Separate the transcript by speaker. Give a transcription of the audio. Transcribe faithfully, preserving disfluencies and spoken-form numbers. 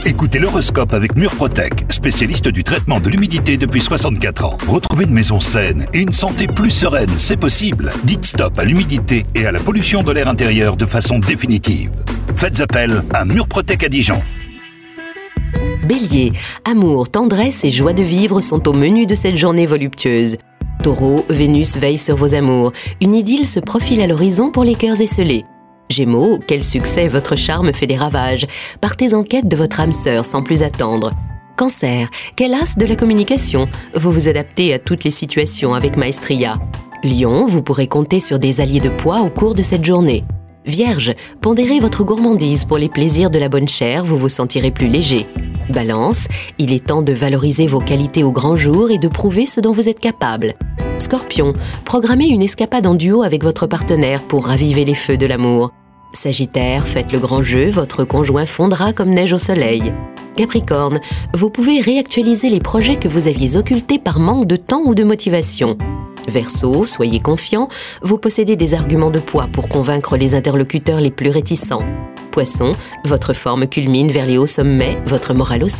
Speaker 1: Écoutez l'horoscope avec Murprotec, spécialiste du traitement de l'humidité depuis soixante-quatre ans. Retrouvez une maison saine et une santé plus sereine, c'est possible. Dites stop à l'humidité et à la pollution de l'air intérieur de façon définitive. Faites appel à Murprotec à Dijon.
Speaker 2: Bélier, amour, tendresse et joie de vivre sont au menu de cette journée voluptueuse. Taureau, Vénus veille sur vos amours. Une idylle se profile à l'horizon pour les cœurs esselés. Gémeaux, quel succès, votre charme fait des ravages. Partez en quête de votre âme sœur sans plus attendre. Cancer, quel as de la communication. Vous vous adaptez à toutes les situations avec maestria. Lion, vous pourrez compter sur des alliés de poids au cours de cette journée. Vierge, pondérez votre gourmandise pour les plaisirs de la bonne chair, vous vous sentirez plus léger. Balance, il est temps de valoriser vos qualités au grand jour et de prouver ce dont vous êtes capable. Scorpion, programmez une escapade en duo avec votre partenaire pour raviver les feux de l'amour. Sagittaire, faites le grand jeu, votre conjoint fondra comme neige au soleil. Capricorne, vous pouvez réactualiser les projets que vous aviez occultés par manque de temps ou de motivation. Verseau, soyez confiant, vous possédez des arguments de poids pour convaincre les interlocuteurs les plus réticents. Poisson, votre forme culmine vers les hauts sommets, votre morale aussi.